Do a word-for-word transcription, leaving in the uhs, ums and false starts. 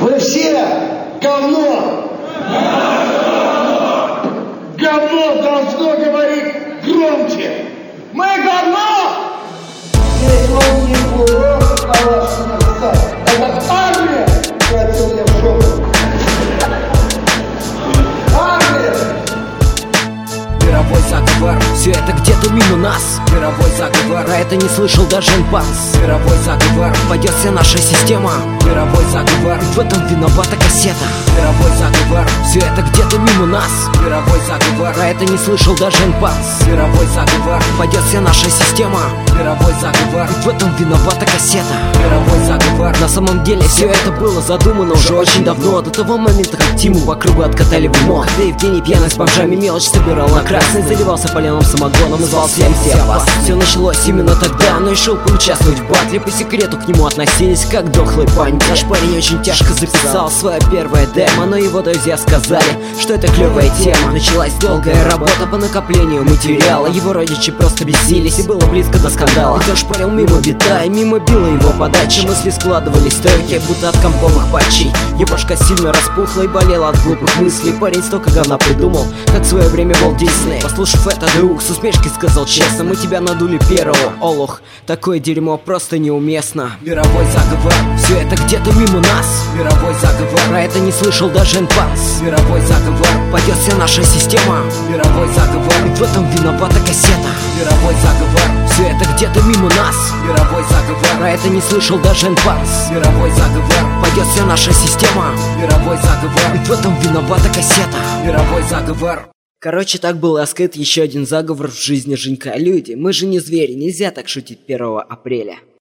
Вы все говно! Говно должно говорить громче! Мы говно! Здесь вам не просто на вашем месте. Это армия! Хотел я в жопу. Армия! Мировой заговор, все это где-то мимо нас. Мировой заговор, а это не слышал даже Энпанс. Мировой заговор, пойдет вся наша система. Мировой заговор, в этом виновата кассета. Мировой заговор, все это где-то мимо нас. Мировой заговор, а это не слышал даже Энпанс. Мировой заговор, пойдет вся наша система. Мировой заговор, в этом виновата кассета. Мировой заговор, на самом деле все это было задумано уже очень давно. До того момента, как Тиму по кругу откатали в МОК. Да и в день пьяный с бомжами мелочь собирал на красный. Заливался поленом самогоном и звал всем всех вас. Все началось именно тогда, но решил поучаствовать в батле. По секрету к нему относились как к дохлой паньке. Наш парень очень тяжко записал свое первое демо, но его друзья сказали, что это клевая тема. Началась долгая работа по накоплению материала. Его родичи просто бесились и было близко до скандала. И тоже парил мимо бита и мимо била его подачи. Мысли складывались стойкие, будто от комповых патчей. Его башка сильно распухла и болела от глупых мыслей. Парень столько говна придумал, как в свое время Walt Disney. Послушав это, друг с усмешкой сказал честно: мы тебя надули первого, олух. Такое дерьмо просто неуместно. Мировой заговор, все это где-то мимо нас. Мировой заговор, а это не слышал даже Энпанс. Мировой заговор, пойдет вся наша система. Мировой заговор, в этом виновата кассета. Мировой заговор, все это где-то мимо нас. Мировой заговор, а это не слышал даже Энпанс. Мировой заговор, пойдет вся наша система. Мировой заговор, в этом виновата кассета. Мировой заговор. Короче, так был раскрыт еще один заговор в жизни Женька. Люди, мы же не звери, нельзя так шутить первого апреля.